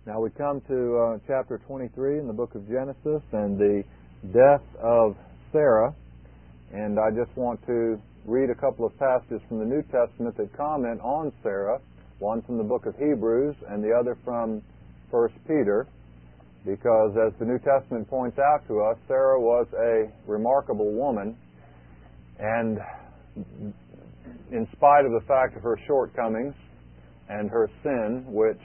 Now we come to chapter 23 in the book of Genesis and the death of Sarah. And I just want to read a couple of passages from the New Testament that comment on Sarah, one from the book of Hebrews and the other from 1 Peter, because as the New Testament points out to us, Sarah was a remarkable woman, and in spite of the fact of her shortcomings and her sin, which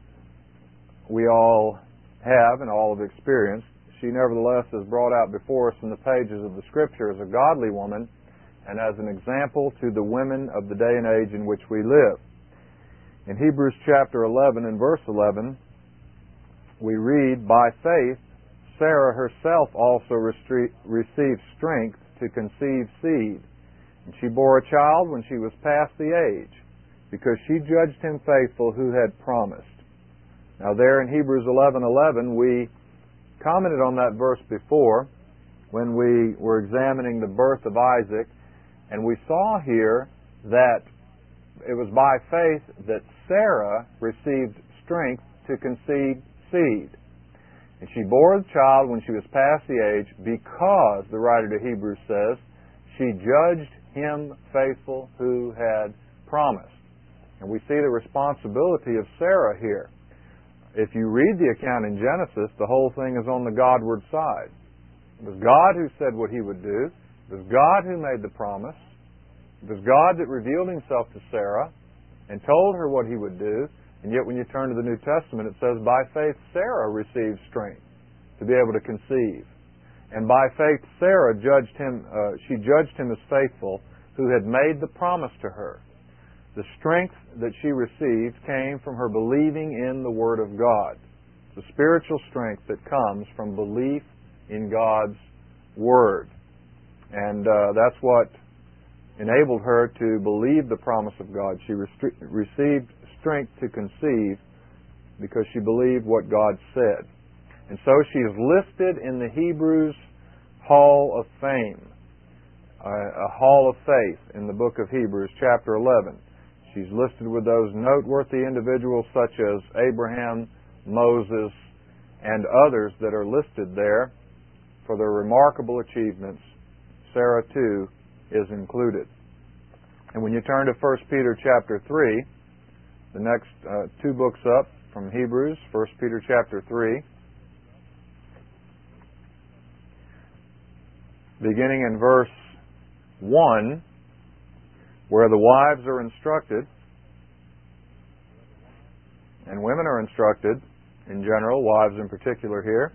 we all have and all have experienced, she nevertheless is brought out before us in the pages of the Scripture as a godly woman and as an example to the women of the day and age in which we live. In Hebrews chapter 11 and verse 11, we read, "By faith Sarah herself also received strength to conceive seed, and she bore a child when she was past the age, because she judged him faithful who had promised." Now there in Hebrews 11:11, we commented on that verse before when we were examining the birth of Isaac, and we saw here that it was by faith that Sarah received strength to conceive seed. And she bore a child when she was past the age because, the writer to Hebrews says, she judged him faithful who had promised. And we see the responsibility of Sarah here. If you read the account in Genesis, the whole thing is on the Godward side. It was God who said what He would do. It was God who made the promise. It was God that revealed Himself to Sarah and told her what He would do. And yet when you turn to the New Testament, it says, by faith Sarah received strength to be able to conceive. And by faith Sarah judged him as faithful who had made the promise to her. The strength that she received came from her believing in the Word of God. It's a spiritual strength that comes from belief in God's Word. And that's what enabled her to believe the promise of God. She received strength to conceive because she believed what God said. And so she is listed in the Hebrews Hall of Fame, a Hall of Faith in the book of Hebrews, chapter 11. She's listed with those noteworthy individuals such as Abraham, Moses, and others that are listed there for their remarkable achievements. Sarah, too, is included. And when you turn to 1 Peter chapter 3, the next two books up from Hebrews, 1 Peter chapter 3, beginning in verse 1, where the wives are instructed, and women are instructed, in general, wives in particular here,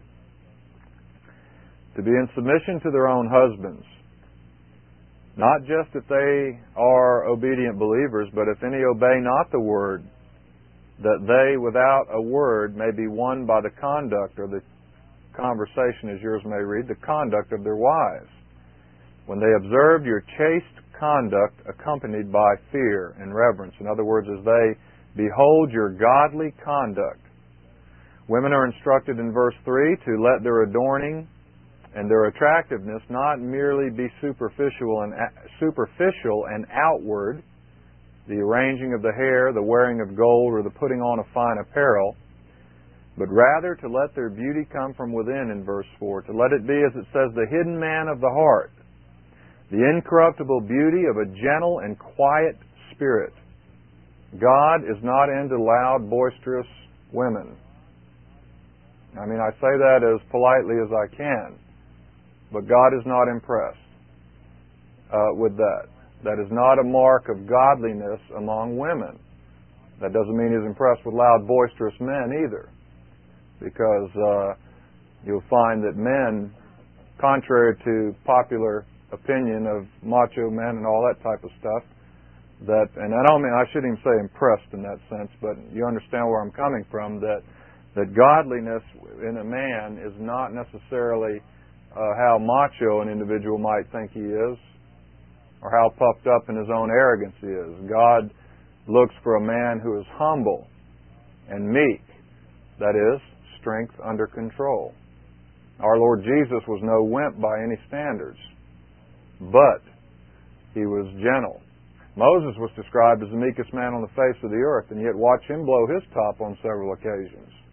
to be in submission to their own husbands. Not just if they are obedient believers, but if any obey not the word, that they without a word may be won by the conduct, or the conversation, as yours may read, the conduct of their wives, when they observe your chaste conduct accompanied by fear and reverence. In other words, as they behold your godly conduct. Women are instructed in verse 3 to let their adorning and their attractiveness not merely be superficial and outward, the arranging of the hair, the wearing of gold, or the putting on of fine apparel, but rather to let their beauty come from within in verse 4, to let it be, as it says, the hidden man of the heart, the incorruptible beauty of a gentle and quiet spirit. God is not into loud, boisterous women. I mean, I say that as politely as I can, but God is not impressed with that. That is not a mark of godliness among women. That doesn't mean He's impressed with loud, boisterous men either, because you'll find that men, contrary to popular opinion of macho men and all that type of stuff, and I shouldn't even say impressed in that sense, but you understand where I'm coming from, that godliness in a man is not necessarily how macho an individual might think he is, or how puffed up in his own arrogance he is. God looks for a man who is humble and meek, that is, strength under control. Our Lord Jesus was no wimp by any standards, but He was gentle. Moses was described as the meekest man on the face of the earth, and yet watch him blow his top on several occasions.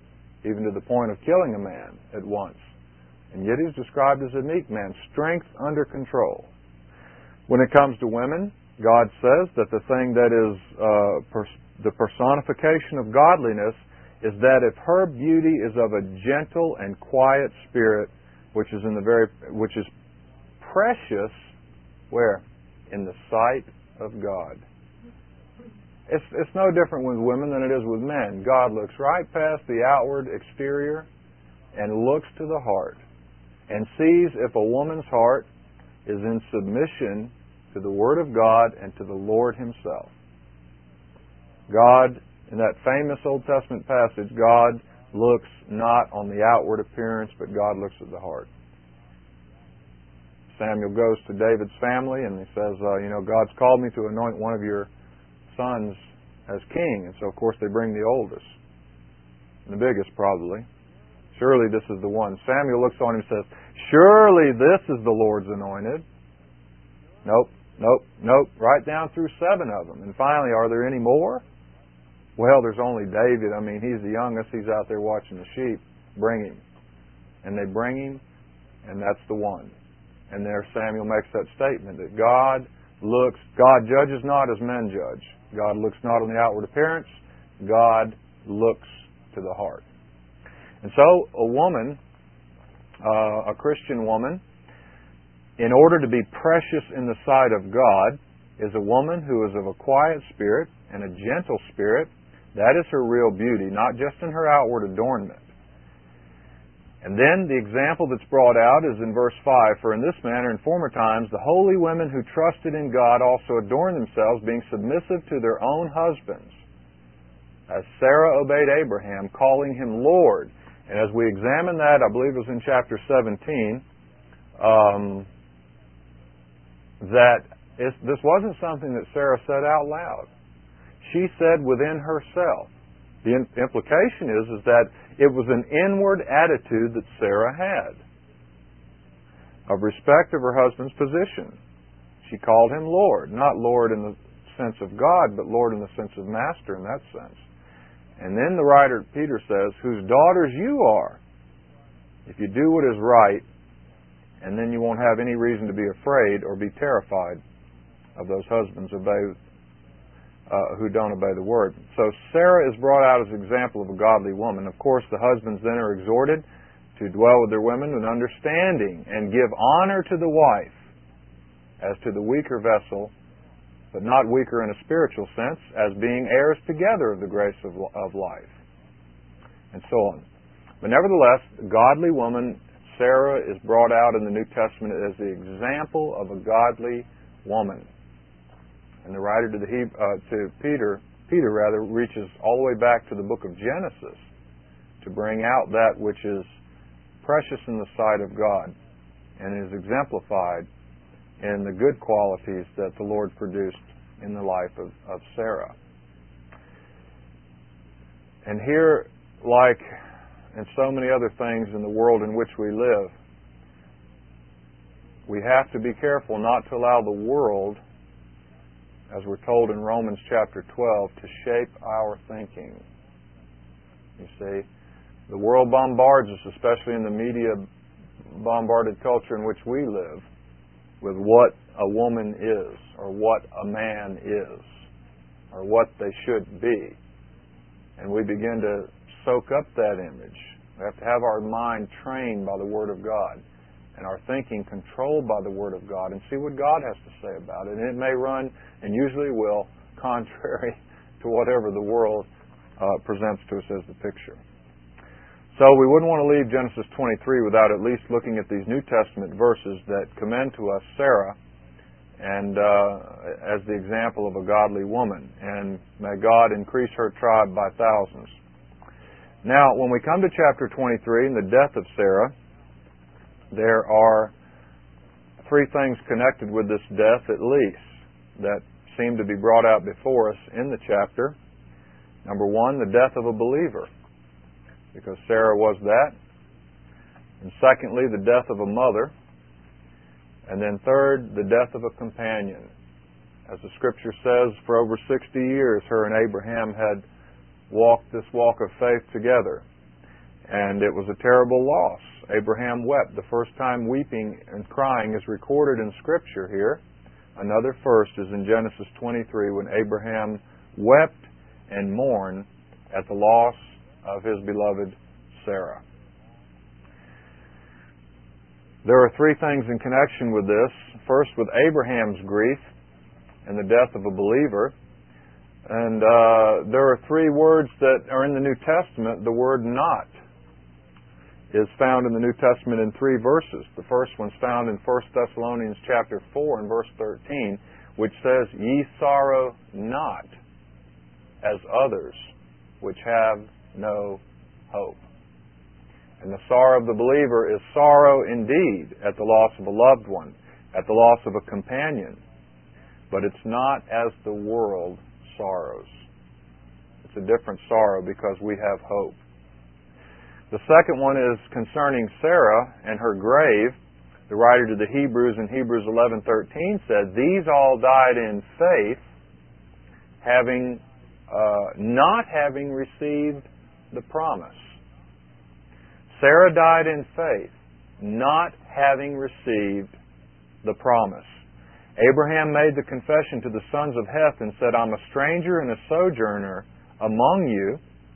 even to the point of killing a man at once. And yet he's described as a meek man, strength under control. When it comes to women, God says that the thing that is the personification of godliness is that if her beauty is of a gentle and quiet spirit, which is precious, where? In the sight of God. It's no different with women than it is with men. God looks right past the outward exterior and looks to the heart and sees if a woman's heart is in submission to the Word of God and to the Lord Himself. God, in that famous Old Testament passage, God looks not on the outward appearance, but God looks at the heart. Samuel goes to David's family and he says, God's called me to anoint one of your sons as king. And so, of course, they bring the oldest, and the biggest probably. Surely this is the one. Samuel looks on him and says, surely this is the Lord's anointed. Nope. Right down through 7 of them. And finally, are there any more? Well, there's only David. I mean, he's the youngest. He's out there watching the sheep. Bring him. And they bring him, and that's the one. And there Samuel makes that statement that God judges not as men judge. God looks not on the outward appearance. God looks to the heart. And so a woman, a Christian woman, in order to be precious in the sight of God, is a woman who is of a quiet spirit and a gentle spirit. That is her real beauty, not just in her outward adornment. And then the example that's brought out is in verse 5, for in this manner in former times the holy women who trusted in God also adorned themselves, being submissive to their own husbands, as Sarah obeyed Abraham, calling him Lord. And as we examine that, I believe it was in chapter 17, this wasn't something that Sarah said out loud. She said within herself. The implication is that it was an inward attitude that Sarah had of respect of her husband's position. She called him Lord, not Lord in the sense of God, but Lord in the sense of master in that sense. And then the writer, Peter, says, whose daughters you are, if you do what is right, and then you won't have any reason to be afraid or be terrified of those husbands who don't obey the Word. So Sarah is brought out as an example of a godly woman. Of course, the husbands then are exhorted to dwell with their women with understanding and give honor to the wife as to the weaker vessel, but not weaker in a spiritual sense, as being heirs together of the grace of life, and so on. But nevertheless, the godly woman, Sarah, is brought out in the New Testament as the example of a godly woman. And the writer to Peter reaches all the way back to the book of Genesis to bring out that which is precious in the sight of God and is exemplified in the good qualities that the Lord produced in the life of Sarah. And here, like in so many other things in the world in which we live, we have to be careful not to allow the world, as we're told in Romans chapter 12, to shape our thinking. You see, the world bombards us, especially in the media-bombarded culture in which we live, with what a woman is, or what a man is, or what they should be. And we begin to soak up that image. We have to have our mind trained by the Word of God, and our thinking controlled by the Word of God, and see what God has to say about it. And it may run, and usually will, contrary to whatever the world presents to us as the picture. So we wouldn't want to leave Genesis 23 without at least looking at these New Testament verses that commend to us Sarah and as the example of a godly woman. And may God increase her tribe by thousands. Now, when we come to chapter 23 and the death of Sarah, there are 3 things connected with this death at least that seem to be brought out before us in the chapter. Number 1, the death of a believer, because Sarah was that. And secondly, the death of a mother. And then third, the death of a companion. As the Scripture says, for over 60 years her and Abraham had walked this walk of faith together. and it was a terrible loss. Abraham wept. The first time weeping and crying is recorded in Scripture here. Another first is in Genesis 23 when Abraham wept and mourned at the loss of his beloved Sarah. There are three things in connection with this. First, with Abraham's grief and the death of a believer. And there are three words that are in the New Testament. The word not is found in the New Testament in three verses. The first one's found in 1 Thessalonians chapter 4 and verse 13, which says, "Ye sorrow not as others which have no hope." And the sorrow of the believer is sorrow indeed at the loss of a loved one, at the loss of a companion. But it's not as the world sorrows. It's a different sorrow because we have hope. The second one is concerning Sarah and her grave. The writer to the Hebrews in Hebrews 11:13 said, "These all died in faith, not having received the promise." Sarah died in faith, not having received the promise. Abraham made the confession to the sons of Heth and said, "I'm a stranger and a sojourner among you,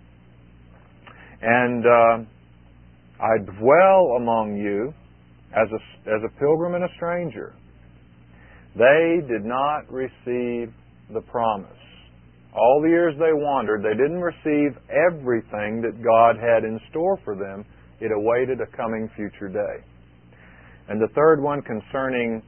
and I dwell among you as a pilgrim and a stranger." They did not receive the promise. All the years they wandered, they didn't receive everything that God had in store for them. It awaited a coming future day. And the third one concerning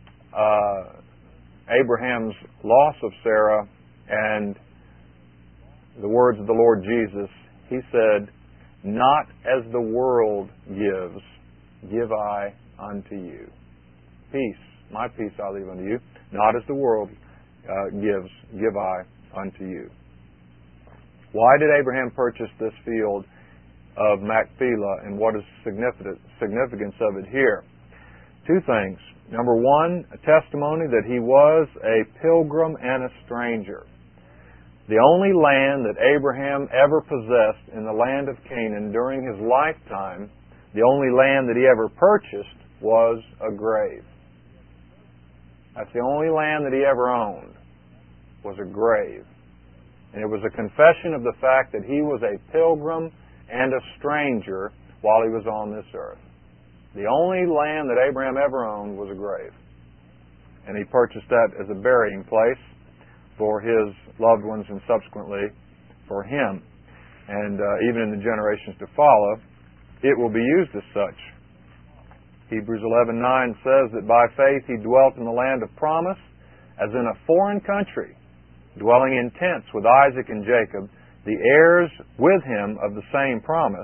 Abraham's loss of Sarah and the words of the Lord Jesus, He said, "Not as the world gives, give I unto you. Peace, my peace I leave unto you. Not as the world gives, give I unto you." Why did Abraham purchase this field of Machpelah, and what is significance of it here? Two things. Number one, a testimony that he was a pilgrim and a stranger. The only land that Abraham ever possessed in the land of Canaan during his lifetime, the only land that he ever purchased, was a grave. That's the only land that he ever owned, was a grave. And it was a confession of the fact that he was a pilgrim and a stranger while he was on this earth. The only land that Abraham ever owned was a grave. And he purchased that as a burying place for his loved ones and subsequently for him. And even in the generations to follow, it will be used as such. Hebrews 11:9 says that by faith he dwelt in the land of promise as in a foreign country, dwelling in tents with Isaac and Jacob, the heirs with him of the same promise.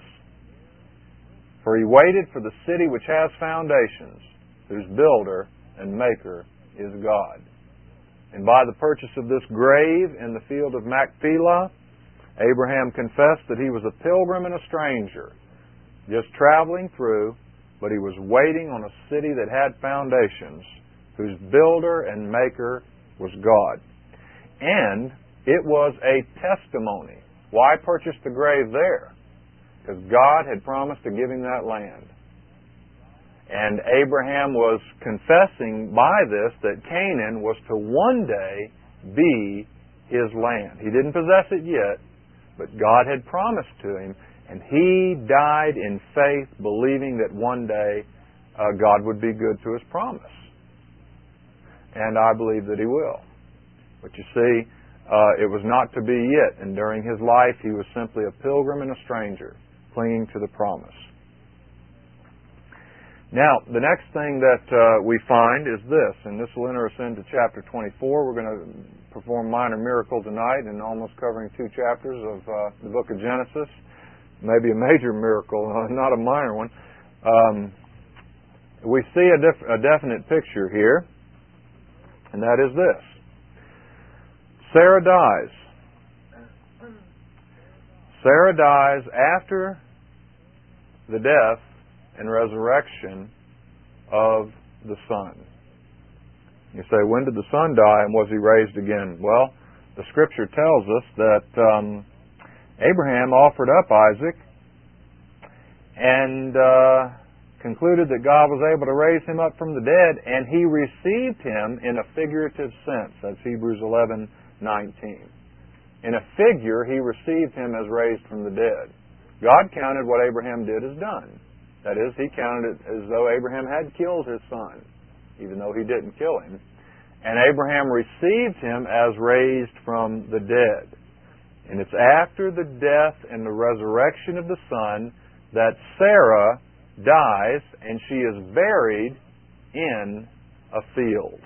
For he waited for the city which has foundations, whose builder and maker is God. And by the purchase of this grave in the field of Machpelah, Abraham confessed that he was a pilgrim and a stranger, just traveling through, but he was waiting on a city that had foundations, whose builder and maker was God. And it was a testimony. Why purchase the grave there? Because God had promised to give him that land. And Abraham was confessing by this that Canaan was to one day be his land. He didn't possess it yet, but God had promised to him, and he died in faith, believing that one day God would be good to his promise. And I believe that he will. But you see, it was not to be yet, and during his life he was simply a pilgrim and a stranger, clinging to the promise. Now, the next thing that we find is this, and this will enter us into chapter 24. We're going to perform minor miracle tonight and almost covering 2 chapters of the book of Genesis. Maybe a major miracle, not a minor one. We see a definite picture here, and that is this. Sarah dies. Sarah dies after the death and resurrection of the Son. You say, when did the Son die and was he raised again? Well, the Scripture tells us that Abraham offered up Isaac, and concluded that God was able to raise him up from the dead, and he received him in a figurative sense. That's Hebrews 11:19. In a figure, he received him as raised from the dead. God counted what Abraham did as done. That is, he counted it as though Abraham had killed his son, even though he didn't kill him. And Abraham received him as raised from the dead. And it's after the death and the resurrection of the son that Sarah dies, and she is buried in a field.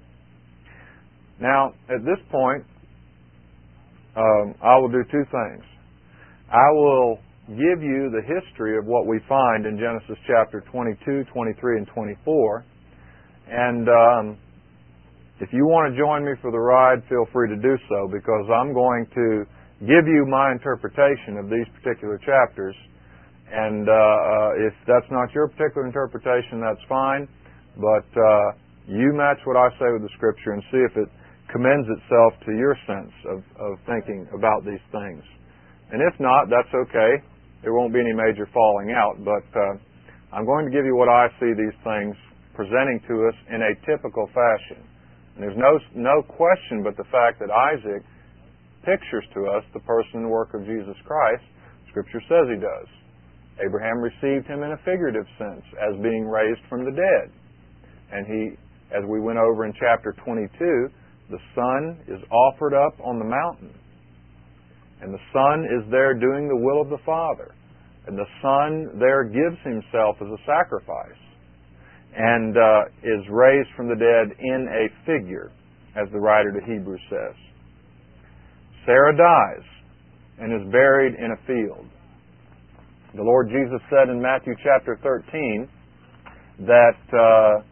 Now, at this point, I will do two things. I will give you the history of what we find in Genesis chapter 22, 23, and 24. And if you want to join me for the ride, feel free to do so, because I'm going to give you my interpretation of these particular chapters. And if that's not your particular interpretation, that's fine. But you match what I say with the Scripture and see if it commends itself to your sense of thinking about these things. And if not, that's okay. There won't be any major falling out. But I'm going to give you what I see these things presenting to us in a typical fashion. And there's no question but the fact that Isaac pictures to us the person and work of Jesus Christ. Scripture says he does. Abraham received him in a figurative sense as being raised from the dead. And he, as we went over in chapter 22, the Son is offered up on the mountain. And the Son is there doing the will of the Father. And the Son there gives himself as a sacrifice and is raised from the dead in a figure, as the writer to Hebrews says. Sarah dies and is buried in a field. The Lord Jesus said in Matthew chapter 13 that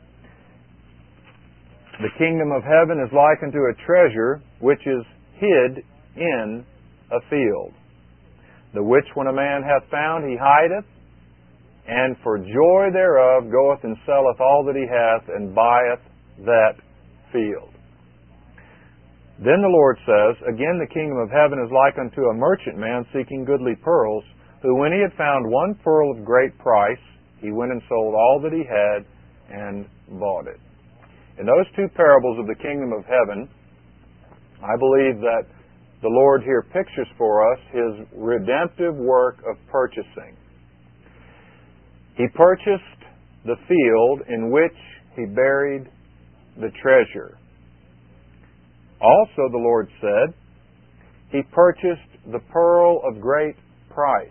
the kingdom of heaven is likened to a treasure which is hid in a field, the which when a man hath found he hideth, and for joy thereof goeth and selleth all that he hath, and buyeth that field. Then the Lord says, again the kingdom of heaven is like unto a merchant man seeking goodly pearls, who when he had found one pearl of great price, he went and sold all that he had, and bought it. In those two parables of the kingdom of heaven, I believe that the Lord here pictures for us His redemptive work of purchasing. He purchased the field in which He buried the treasure. Also, the Lord said, He purchased the pearl of great price.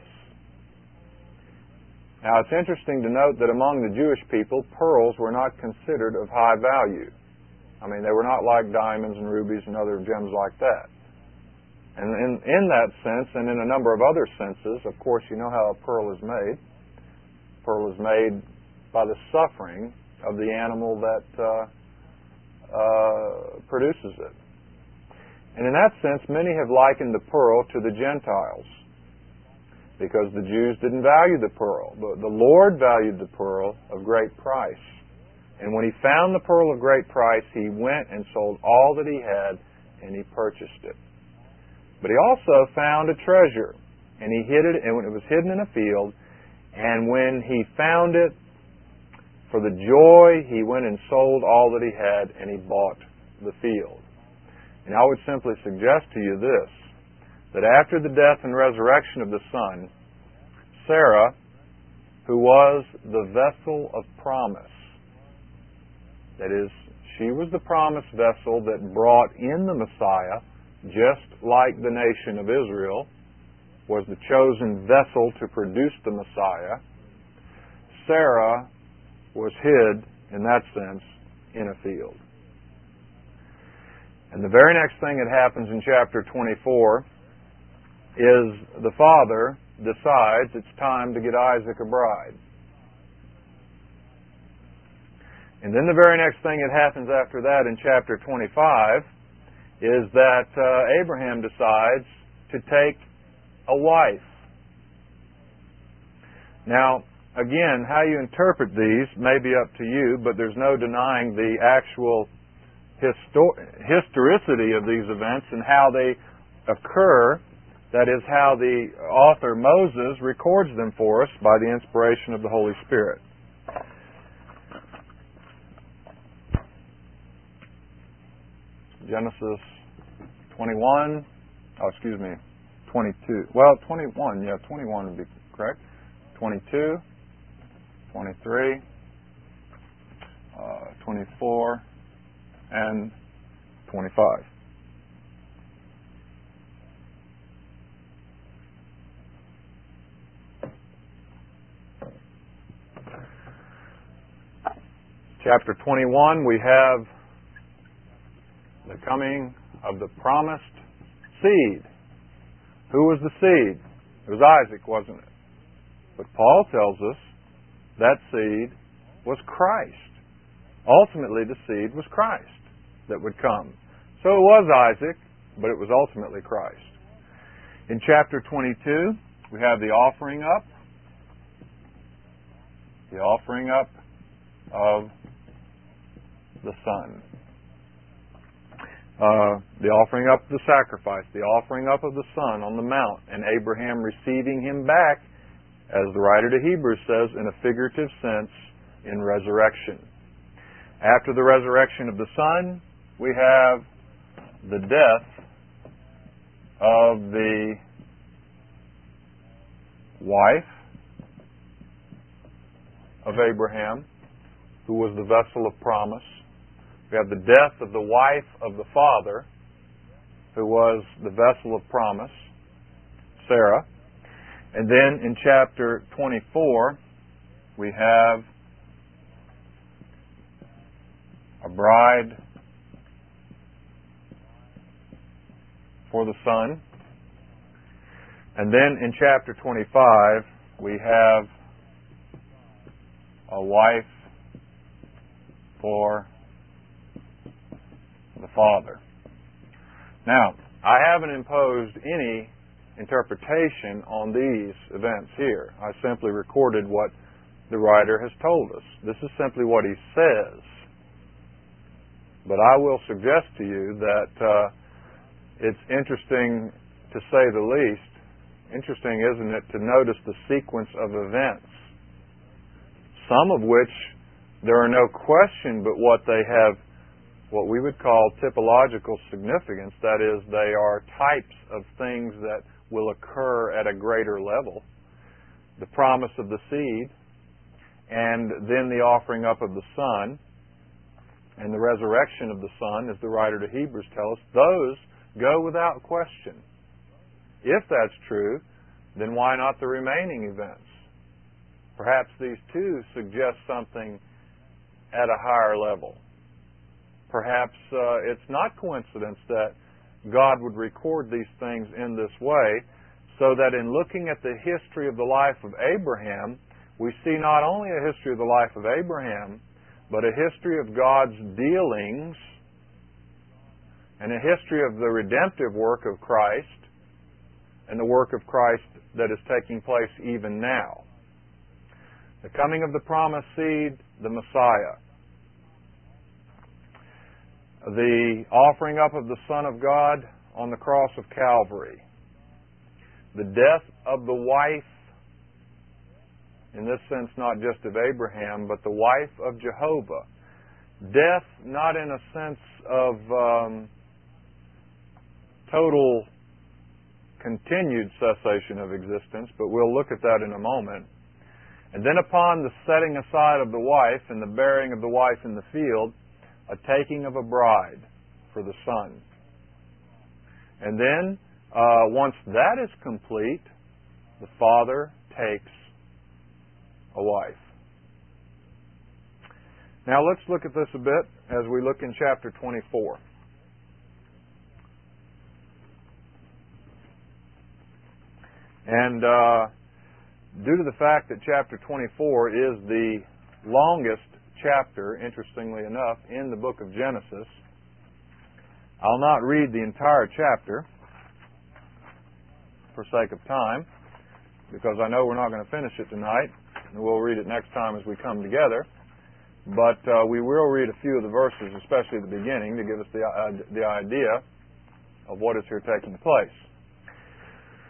Now, it's interesting to note that among the Jewish people, pearls were not considered of high value. I mean, they were not like diamonds and rubies and other gems like that. And in that sense, and in a number of other senses, of course, you know how a pearl is made. A pearl is made by the suffering of the animal that produces it. And in that sense, many have likened the pearl to the Gentiles, because the Jews didn't value the pearl. But the Lord valued the pearl of great price. And when He found the pearl of great price, He went and sold all that He had, and He purchased it. But He also found a treasure, and He hid it, and when it was hidden in a field, and when He found it, for the joy, He went and sold all that He had, and He bought the field. And I would simply suggest to you this, that after the death and resurrection of the Son, Sarah, who was the vessel of promise, that is, she was the promised vessel that brought in the Messiah, just like the nation of Israel was the chosen vessel to produce the Messiah. Sarah was hid, in that sense, in a field. And the very next thing that happens in chapter 24 is the father decides it's time to get Isaac a bride. And then the very next thing that happens after that in chapter 25 is that Abraham decides to take a wife. Now, again, how you interpret these may be up to you, but there's no denying the actual historicity of these events and how they occur That is how the author Moses records them for us by the inspiration of the Holy Spirit. Genesis 21, 22. Well, 21, 21 would be correct. 22, 23, 24, and 25. Chapter 21, we have the coming of the promised seed. Who was the seed? It was Isaac, wasn't it? But Paul tells us that seed was Christ. Ultimately, the seed was Christ that would come. So it was Isaac, but it was ultimately Christ. In chapter 22, we have the offering up. The offering up of the Son. The offering up of the sacrifice. The offering up of the Son on the mount. And Abraham receiving him back, as the writer to Hebrews says, in a figurative sense, in resurrection. After the resurrection of the Son, we have the death of the wife of Abraham, who was the vessel of promise. We have the death of the wife of the father, who was the vessel of promise, Sarah. And then in chapter 24, we have a bride for the Son. And then in chapter 25, we have a wife for the Father. Now, I haven't imposed any interpretation on these events here. I simply recorded what the writer has told us. This is simply what he says. But I will suggest to you that it's interesting, to say the least, interesting, isn't it, to notice the sequence of events, some of which there are no question but what they have, what we would call typological significance. That is, they are types of things that will occur at a greater level. The promise of the seed, and then the offering up of the Son, and the resurrection of the Son, as the writer to Hebrews tells us, those go without question. If that's true, then why not the remaining events? Perhaps these two suggest something at a higher level. Perhaps it's not coincidence that God would record these things in this way, so that in looking at the history of the life of Abraham, we see not only a history of the life of Abraham, but a history of God's dealings and a history of the redemptive work of Christ and the work of Christ that is taking place even now. The coming of the promised seed, the Messiah. The offering up of the Son of God on the cross of Calvary. The death of the wife, in this sense not just of Abraham, but the wife of Jehovah. Death not in a sense of total continued cessation of existence, but we'll look at that in a moment. And then upon the setting aside of the wife and the burying of the wife in the field, a taking of a bride for the Son. And then, once that is complete, the Father takes a wife. Now let's look at this a bit as we look in chapter 24. And due to the fact that chapter 24 is the longest chapter, interestingly enough, in the book of Genesis, I'll not read the entire chapter for sake of time, because I know we're not going to finish it tonight, and we'll read it next time as we come together. But we will read a few of the verses, especially at the beginning, to give us the idea of what is here taking place.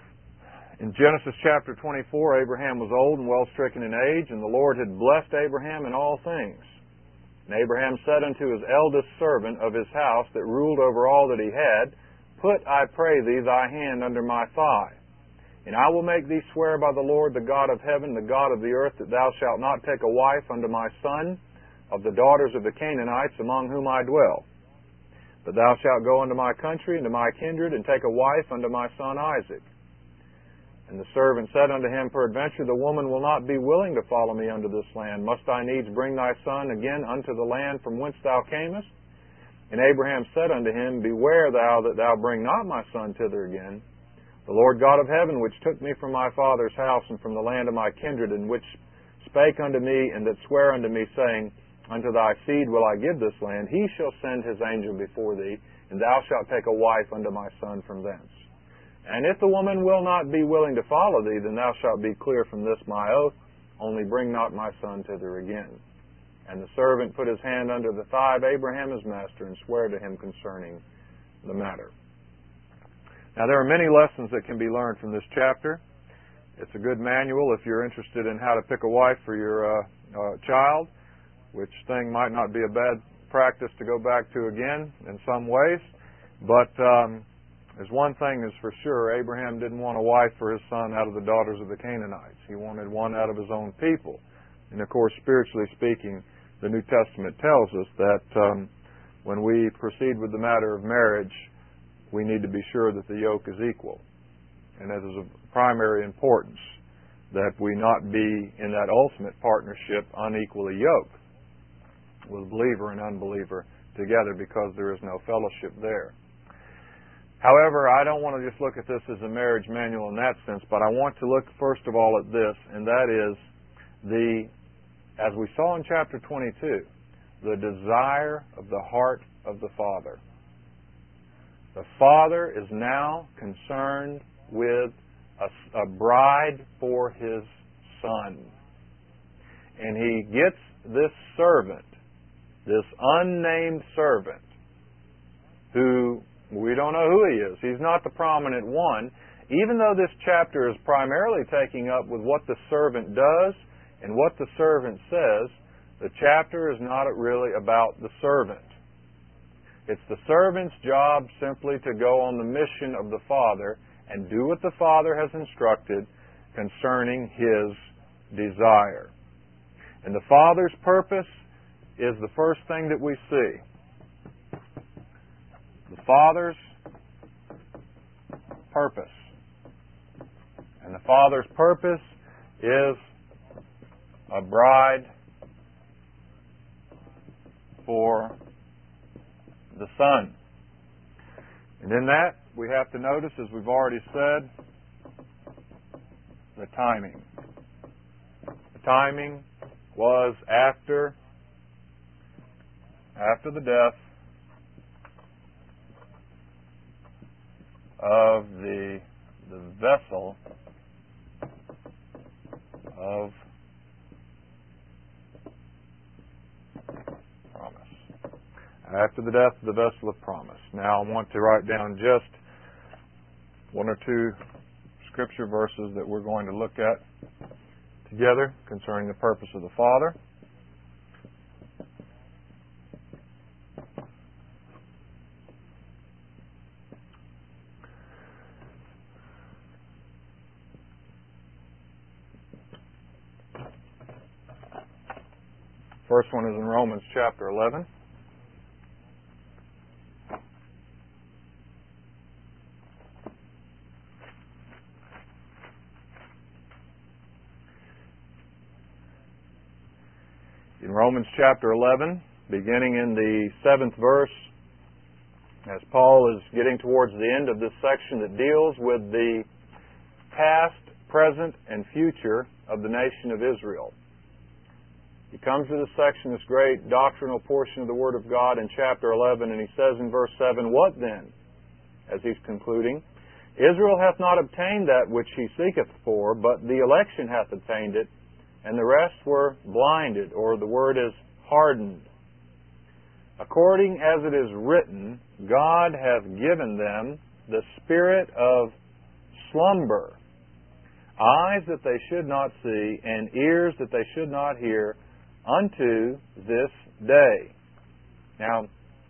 In Genesis chapter 24, Abraham was old and well stricken in age, and the Lord had blessed Abraham in all things. And Abraham said unto his eldest servant of his house that ruled over all that he had, Put, I pray thee, thy hand under my thigh. And I will make thee swear by the Lord, the God of heaven, the God of the earth, that thou shalt not take a wife unto my son of the daughters of the Canaanites among whom I dwell. But thou shalt go unto my country and to my kindred, and take a wife unto my son Isaac. And the servant said unto him, Peradventure the woman will not be willing to follow me unto this land. Must I needs bring thy son again unto the land from whence thou camest? And Abraham said unto him, Beware thou that thou bring not my son thither again. The Lord God of heaven, which took me from my father's house and from the land of my kindred, and which spake unto me, and that sware unto me, saying, Unto thy seed will I give this land, he shall send his angel before thee, and thou shalt take a wife unto my son from thence. And if the woman will not be willing to follow thee, then thou shalt be clear from this my oath, only bring not my son thither again. And the servant put his hand under the thigh of Abraham his master, and sware to him concerning the matter. Now there are many lessons that can be learned from this chapter. It's a good manual if you're interested in how to pick a wife for your child, which thing might not be a bad practice to go back to again in some ways. But there's one thing is for sure, Abraham didn't want a wife for his son out of the daughters of the Canaanites. He wanted one out of his own people. And of course, spiritually speaking, the New Testament tells us that when we proceed with the matter of marriage, we need to be sure that the yoke is equal. And that is of primary importance, that we not be in that ultimate partnership unequally yoked with believer and unbeliever together, because there is no fellowship there. However, I don't want to just look at this as a marriage manual in that sense, but I want to look first of all at this, and that is as we saw in chapter 22, the desire of the heart of the Father. The Father is now concerned with a bride for His Son. And He gets this servant, this unnamed servant, who we don't know who he is. He's not the prominent one. Even though this chapter is primarily taking up with what the servant does and what the servant says, the chapter is not really about the servant. It's the servant's job simply to go on the mission of the Father and do what the Father has instructed concerning His desire. And the Father's purpose is the first thing that we see. The Father's purpose. And the Father's purpose is a bride for the Son. And in that, we have to notice, as we've already said, the timing. The timing was after the death of the vessel of promise. After the death of the vessel of promise. Now I want to write down just one or two scripture verses that we're going to look at together concerning the purpose of the Father. First one is in Romans chapter 11. In Romans chapter 11, beginning in the 7th verse, as Paul is getting towards the end of this section that deals with the past, present, and future of the nation of Israel. He comes to this section, this great doctrinal portion of the Word of God in chapter 11, and he says in verse 7, What then? As he's concluding, Israel hath not obtained that which he seeketh for, but the election hath obtained it, and the rest were blinded, or the word is hardened. According as it is written, God hath given them the spirit of slumber, eyes that they should not see, and ears that they should not hear, unto this day. Now,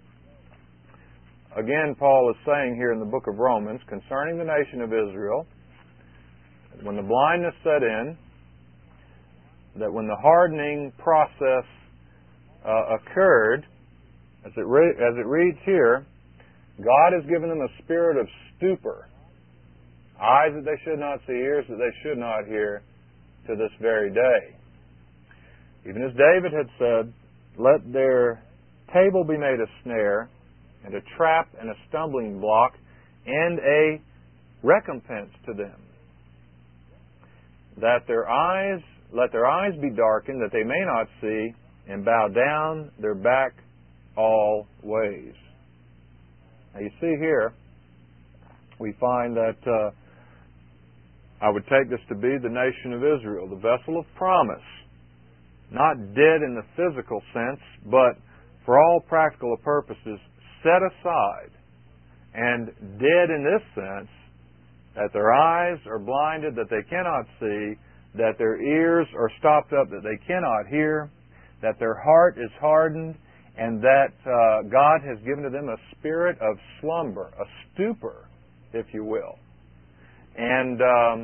again, Paul is saying here in the book of Romans, concerning the nation of Israel, when the blindness set in, that when the hardening process occurred, as it reads here, God has given them a spirit of stupor, eyes that they should not see, ears that they should not hear, to this very day. Even as David had said, let their table be made a snare, and a trap and a stumbling block, and a recompense to them. Let their eyes be darkened, that they may not see, and bow down their back all ways. Now you see here, we find that I would take this to be the nation of Israel, the vessel of promise. Not dead in the physical sense, but for all practical purposes, set aside. And dead in this sense, that their eyes are blinded, that they cannot see, that their ears are stopped up, that they cannot hear, that their heart is hardened, and that God has given to them a spirit of slumber, a stupor, if you will. And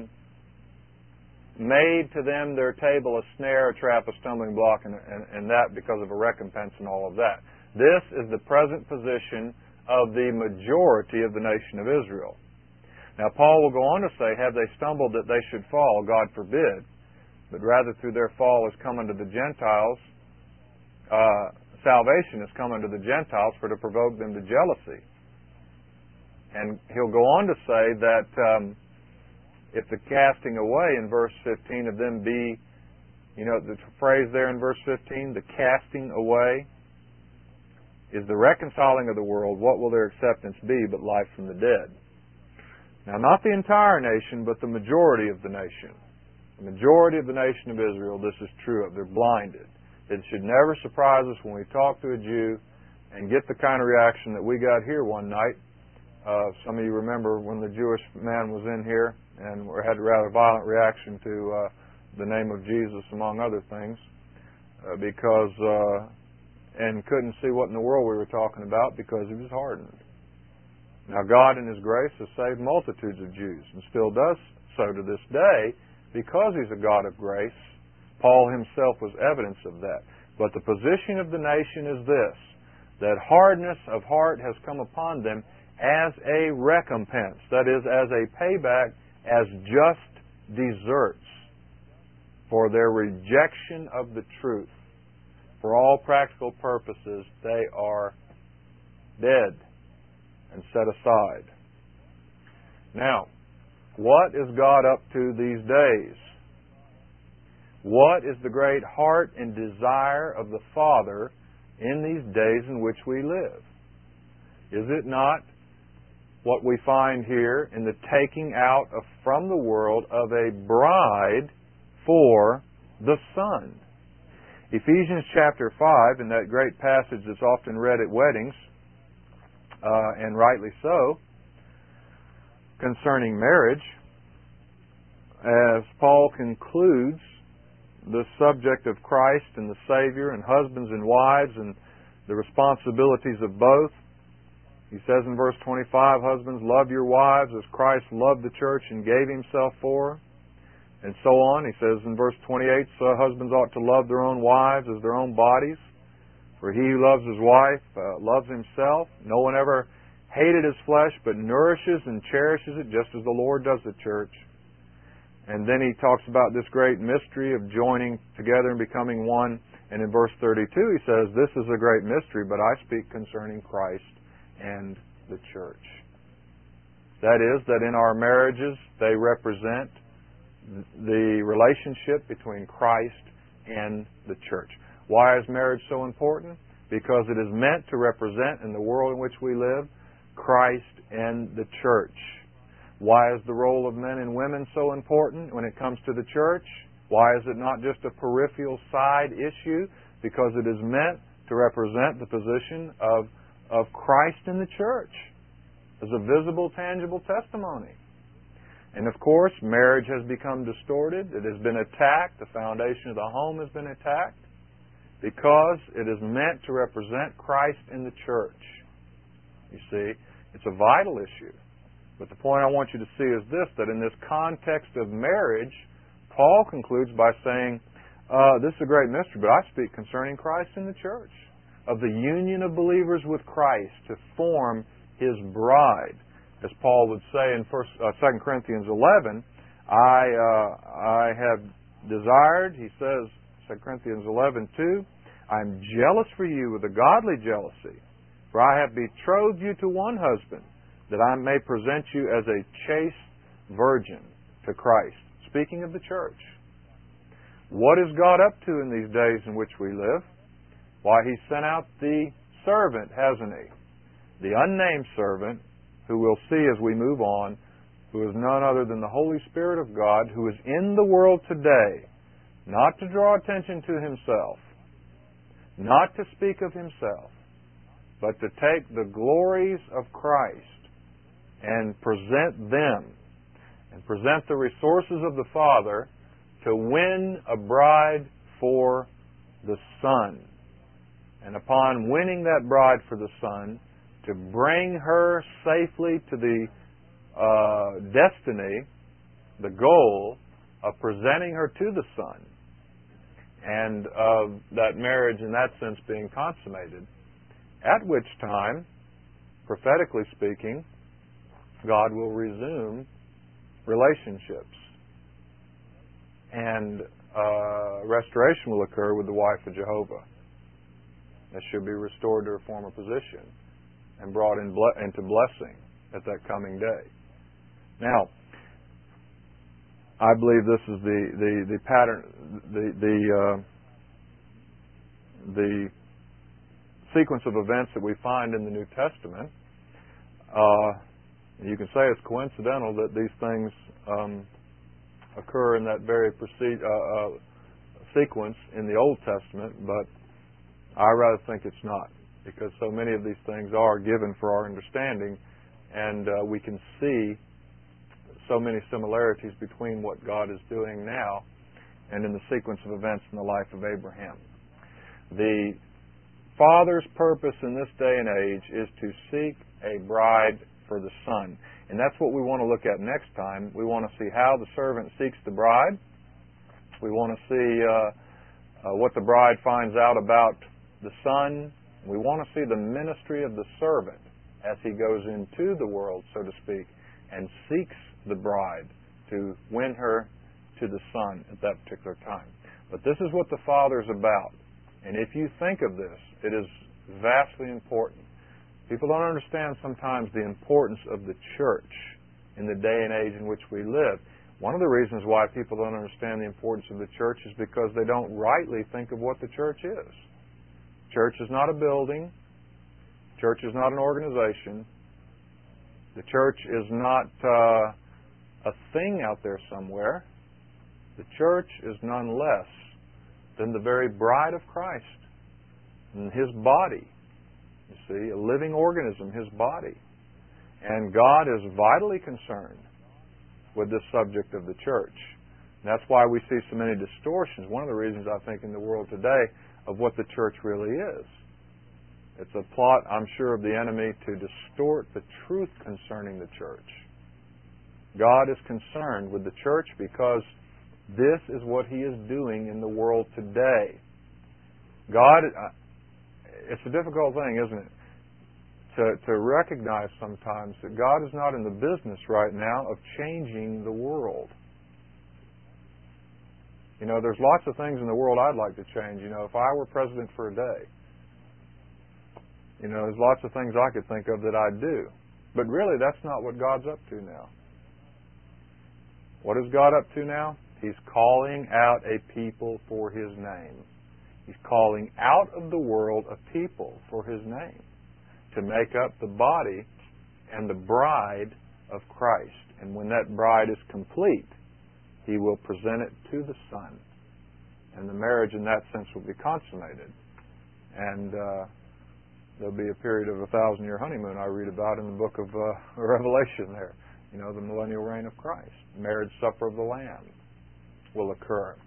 made to them their table a snare, a trap, a stumbling block, and that because of a recompense and all of that. This is the present position of the majority of the nation of Israel. Now, Paul will go on to say, have they stumbled that they should fall? God forbid. But rather through their fall has come unto the Gentiles, salvation has come unto the Gentiles for to provoke them to jealousy. And he'll go on to say that if the casting away in verse 15 of them be, the phrase there in verse 15, the casting away, is the reconciling of the world, what will their acceptance be but life from the dead? Now, not the entire nation, but the majority of the nation. The majority of the nation of Israel, this is true of. They're blinded. It should never surprise us when we talk to a Jew and get the kind of reaction that we got here one night. Some of you remember when the Jewish man was in here and had a rather violent reaction to the name of Jesus, among other things, and couldn't see what in the world we were talking about because he was hardened. Now, God in His grace has saved multitudes of Jews and still does so to this day because He's a God of grace. Paul himself was evidence of that. But the position of the nation is this, that hardness of heart has come upon them as a recompense, that is, as a payback, as just deserts for their rejection of the truth. For all practical purposes, they are dead and set aside. Now, what is God up to these days? What is the great heart and desire of the Father in these days in which we live? Is it not what we find here in the taking out from the world of a bride for the Son? Ephesians chapter 5, in that great passage that's often read at weddings, and rightly so, concerning marriage, as Paul concludes the subject of Christ and the Savior and husbands and wives and the responsibilities of both. He says in verse 25, husbands, love your wives as Christ loved the church and gave Himself for her. And so on. He says in verse 28, so husbands ought to love their own wives as their own bodies. For he who loves his wife loves himself. No one ever hated his flesh, but nourishes and cherishes it, just as the Lord does the church. And then he talks about this great mystery of joining together and becoming one. And in verse 32 he says, this is a great mystery, but I speak concerning Christ and the church. That is, that in our marriages they represent the relationship between Christ and the church. Why is marriage so important? Because it is meant to represent, in the world in which we live, Christ and the church. Why is the role of men and women so important when it comes to the church? Why is it not just a peripheral side issue? Because it is meant to represent the position of Christ in the church as a visible, tangible testimony. And of course, marriage has become distorted. It has been attacked. The foundation of the home has been attacked because it is meant to represent Christ in the church. You see, it's a vital issue. But the point I want you to see is this, that in this context of marriage, Paul concludes by saying, this is a great mystery, but I speak concerning Christ in the church, of the union of believers with Christ to form His bride. As Paul would say in 2 Corinthians 11, I have desired, he says, 2 Corinthians 11:2, I am jealous for you with a godly jealousy, for I have betrothed you to one husband, that I may present you as a chaste virgin to Christ. Speaking of the church. What is God up to in these days in which we live? Why, He sent out the servant, hasn't He? The unnamed servant, who we'll see as we move on, who is none other than the Holy Spirit of God, who is in the world today, not to draw attention to Himself, not to speak of Himself, but to take the glories of Christ and present them, and present the resources of the Father to win a bride for the Son. And upon winning that bride for the Son, to bring her safely to the destiny, the goal of presenting her to the Son, and of that marriage in that sense being consummated, at which time, prophetically speaking, God will resume relationships. And restoration will occur with the wife of Jehovah. That should be restored to her former position and brought into blessing at that coming day. Now, I believe this is the pattern, the sequence of events that we find in the New Testament. You can say it's coincidental that these things occur in that very sequence in the Old Testament, but I rather think it's not, because so many of these things are given for our understanding, and we can see so many similarities between what God is doing now and in the sequence of events in the life of Abraham. The Father's purpose in this day and age is to seek a bride for the Son. And that's what we want to look at next time. We want to see how the servant seeks the bride. We want to see what the bride finds out about the Son. We want to see the ministry of the servant as he goes into the world, so to speak, and seeks the bride to win her to the Son at that particular time. But this is what the Father is about. And if you think of this, it is vastly important. People don't understand sometimes the importance of the church in the day and age in which we live. One of the reasons why people don't understand the importance of the church is because they don't rightly think of what the church is. Church is not a building. Church is not an organization. The church is not a thing out there somewhere. The church is none less than the very bride of Christ and His body. You see, a living organism, His body. And God is vitally concerned with this subject of the church. And that's why we see so many distortions. One of the reasons, I think, in the world today of what the church really is. It's a plot, I'm sure, of the enemy to distort the truth concerning the church. God is concerned with the church because this is what He is doing in the world today. God, it's a difficult thing, isn't it? To recognize sometimes that God is not in the business right now of changing the world. You know, there's lots of things in the world I'd like to change. You know, if I were president for a day, you know, there's lots of things I could think of that I'd do. But really, that's not what God's up to now. What is God up to now? He's calling out a people for His name. He's calling out of the world a people for His name to make up the body and the bride of Christ. And when that bride is complete, He will present it to the Son. And the marriage in that sense will be consummated. And there'll be a period of 1,000-year honeymoon I read about in the book of Revelation there. the millennial reign of Christ. Marriage supper of the Lamb will occur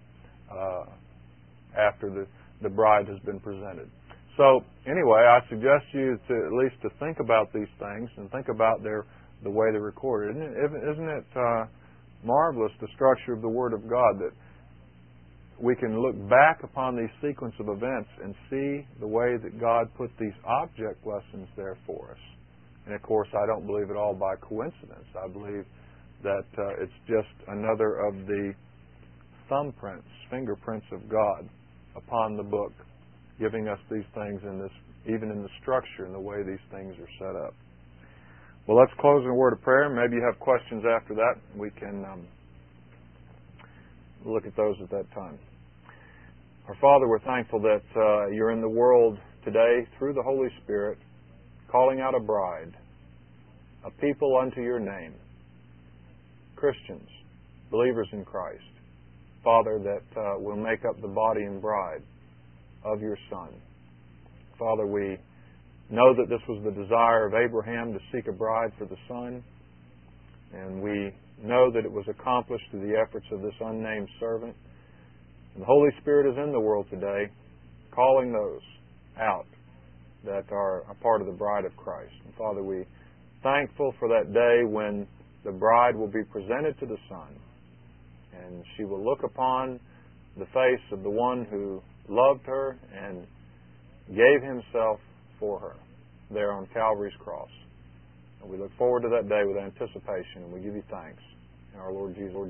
after the bride has been presented. So anyway, I suggest you to at least to think about these things and think about the way they're recorded. Isn't it marvelous, the structure of the Word of God, that we can look back upon these sequence of events and see the way that God put these object lessons there for us. And of course, I don't believe it all by coincidence. I believe that it's just another of the thumbprints, fingerprints of God upon the book, giving us these things even in the structure and the way these things are set up. Well, let's close in a word of prayer. Maybe you have questions after that. We can look at those at that time. Our Father, we're thankful that you're in the world today through the Holy Spirit, calling out a bride, a people unto your name, Christians, believers in Christ. Father, that will make up the body and bride of your Son. Father, we know that this was the desire of Abraham to seek a bride for the son, and we know that it was accomplished through the efforts of this unnamed servant. And the Holy Spirit is in the world today, calling those out that are a part of the bride of Christ. And Father, we're thankful for that day when the bride will be presented to the Son, and she will look upon the face of the one who loved her and gave himself for her there on Calvary's cross. And we look forward to that day with anticipation, and we give you thanks in our Lord Jesus.